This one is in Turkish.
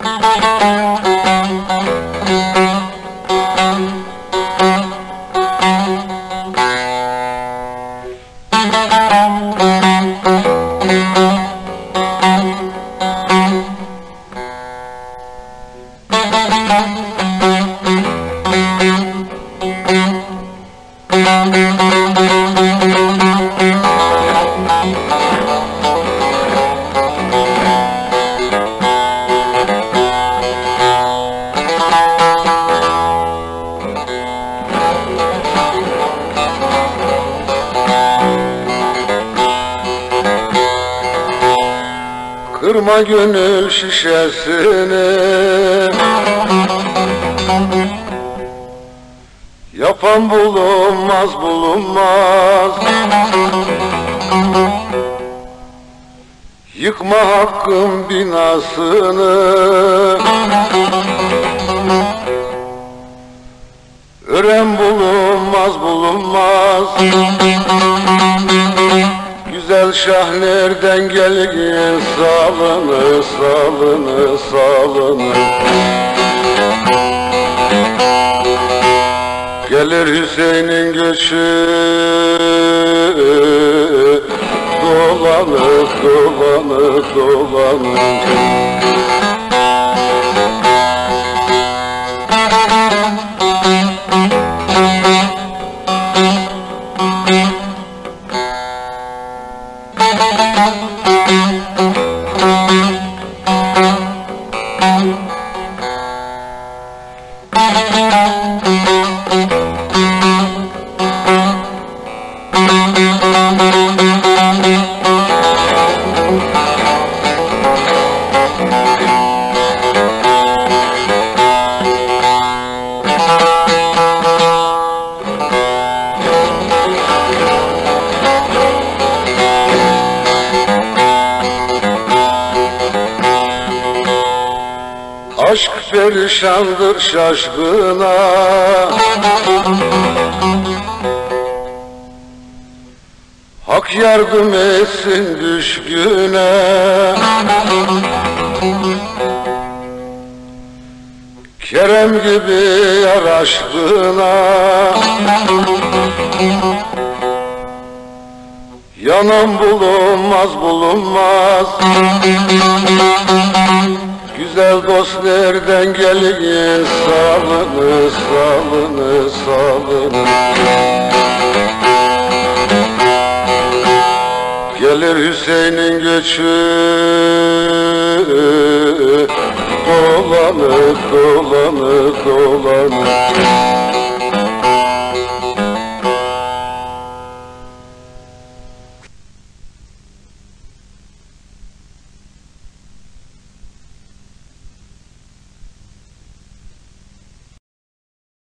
Kırma gönül şişesini, yapan bulunmaz bulunmaz. Yıkma hakkın binasını, ören bulunmaz bulunmaz. Güzel şah nereden gelir, salını salını salını. Gelir Hüseyin'in göçü, dolanır dolanır dolanır. Aşk perişandır şaşkına, hak yardım etsin düşküne. Kerem gibi yar aşkına, yanan bulunmaz bulunmaz. Güzel dost nereden gelir, salını salını salını. Gelir Hüseyin'in göçü, dolanır dolanır dolanır.